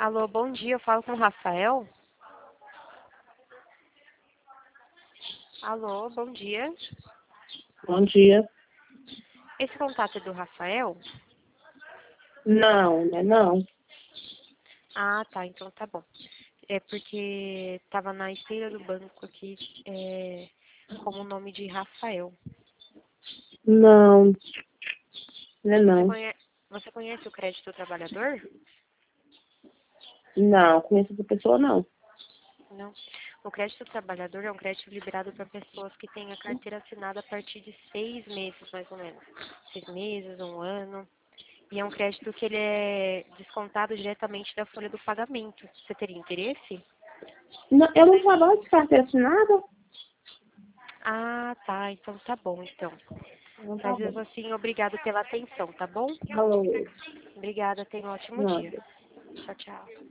Alô, bom dia. Eu falo com o Rafael. Alô, bom dia. Bom dia. Esse contato é do Rafael? Não, né? Não. Ah, tá. Então tá bom. É porque tava na esteira do banco aqui como o nome de Rafael. Não, né? Você Não. conhece, você conhece o crédito do trabalhador? Não, conheço essa pessoa, não. Não. O crédito do trabalhador é um crédito liberado para pessoas que têm a carteira assinada a partir de 6 meses, mais ou menos. 6 meses, um ano. E é um crédito que ele é descontado diretamente da folha do pagamento. Você teria interesse? Não, eu não trabalho de carteira assinada? Ah, tá. Então tá bom, então. Não, tá Mas bom. mesmo assim, obrigado pela atenção, tá bom? Falou. Obrigada, tenha um ótimo dia. Nada. Tchau, tchau.